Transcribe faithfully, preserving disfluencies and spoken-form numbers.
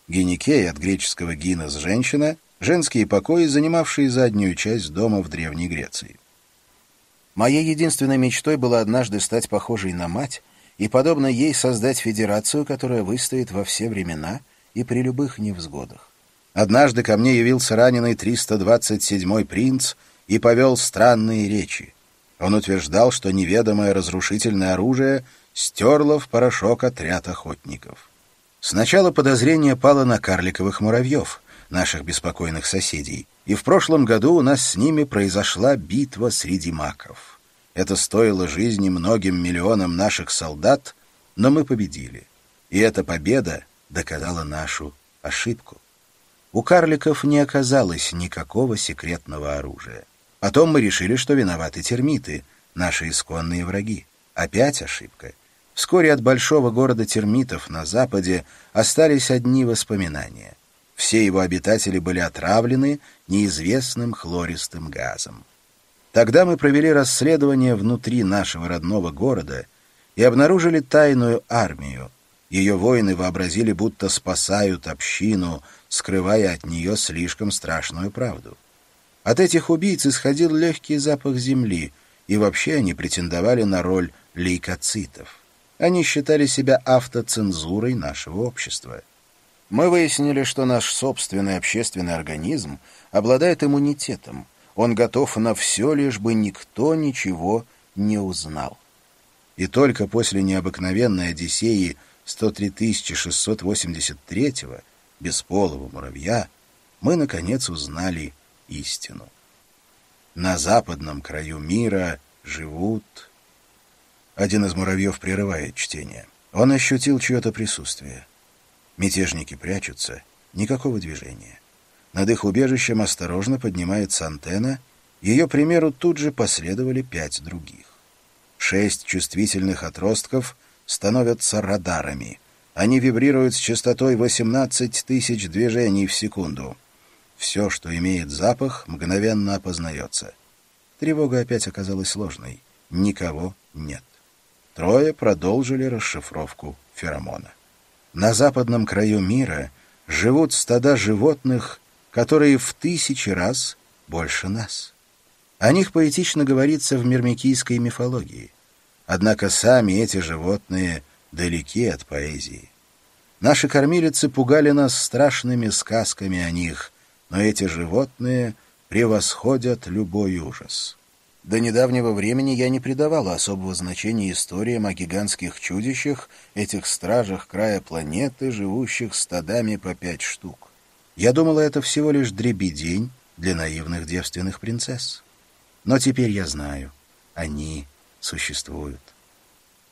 Гинекей от греческого «гинес» — женщина, женские покои, занимавшие заднюю часть дома в Древней Греции. Моей единственной мечтой было однажды стать похожей на мать и, подобно ей, создать федерацию, которая выстоит во все времена и при любых невзгодах. Однажды ко мне явился раненый триста двадцать седьмой принц и повел странные речи. Он утверждал, что неведомое разрушительное оружие стерло в порошок отряд охотников. Сначала подозрение пало на карликовых муравьев, наших беспокойных соседей, и в прошлом году у нас с ними произошла битва среди маков. Это стоило жизни многим миллионам наших солдат, но мы победили. И эта победа доказала нашу ошибку. У карликов не оказалось никакого секретного оружия. Потом мы решили, что виноваты термиты, наши исконные враги. Опять ошибка. Вскоре от большого города термитов на западе остались одни воспоминания. Все его обитатели были отравлены неизвестным хлористым газом. Тогда мы провели расследование внутри нашего родного города и обнаружили тайную армию. Ее воины вообразили, будто спасают общину, скрывая от нее слишком страшную правду. От этих убийц исходил легкий запах земли, и вообще они претендовали на роль лейкоцитов. Они считали себя автоцензурой нашего общества. Мы выяснили, что наш собственный общественный организм обладает иммунитетом. Он готов на все, лишь бы никто ничего не узнал. И только после необыкновенной Одиссеи сто три тысячи шестьсот восемьдесят третьего, бесполого муравья, мы, наконец, узнали истину. На западном краю мира живут... Один из муравьев прерывает чтение. Он ощутил чье-то присутствие. Мятежники прячутся, никакого движения. Над их убежищем осторожно поднимается антенна, ее примеру тут же последовали пять других. Шесть чувствительных отростков становятся радарами. Они вибрируют с частотой восемнадцать тысяч движений в секунду. Все, что имеет запах, мгновенно опознается. Тревога опять оказалась сложной. Никого нет. Трое продолжили расшифровку феромона. На западном краю мира живут стада животных, которые в тысячи раз больше нас. О них поэтично говорится в мирмикийской мифологии. Однако сами эти животные далеки от поэзии. Наши кормилицы пугали нас страшными сказками о них, но эти животные превосходят любой ужас. До недавнего времени я не придавала особого значения историям о гигантских чудищах, этих стражах края планеты, живущих стадами по пять штук. Я думала, это всего лишь дребедень для наивных девственных принцесс. Но теперь я знаю, они существуют.